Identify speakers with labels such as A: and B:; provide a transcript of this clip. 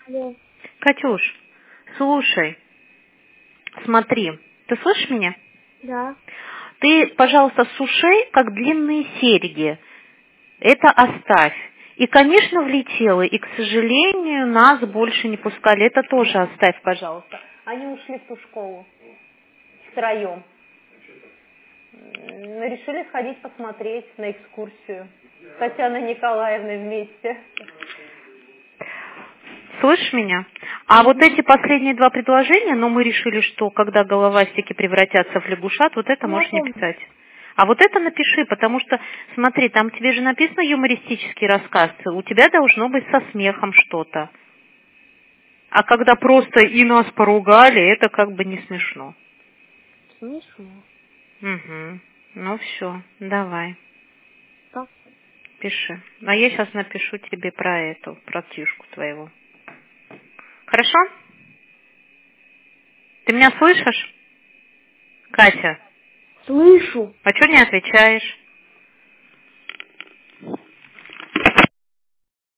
A: Да.
B: Катюш, слушай, смотри, ты слышишь меня?
A: Да.
B: Ты, пожалуйста, с ушей, как длинные серьги, это оставь. И, конечно, влетела, и, к сожалению, нас больше не пускали. Это тоже оставь, пожалуйста. Они ушли в ту школу втроем. Решили сходить посмотреть на экскурсию с Татьяной Николаевной вместе. Слышишь меня? А вот эти последние два предложения, но мы решили, что когда головастики превратятся в лягушат, вот это можешь не писать. А вот это напиши, потому что, смотри, там тебе же написано юмористический рассказ, у тебя должно быть со смехом что-то. А когда просто и нас поругали, это как бы не смешно.
A: Смешно.
B: Угу. Ну все, давай.
A: Что?
B: Пиши. А я сейчас напишу тебе про эту, про птишку твоего. Хорошо? Ты меня слышишь? Катя?
A: Слышу.
B: А что не отвечаешь?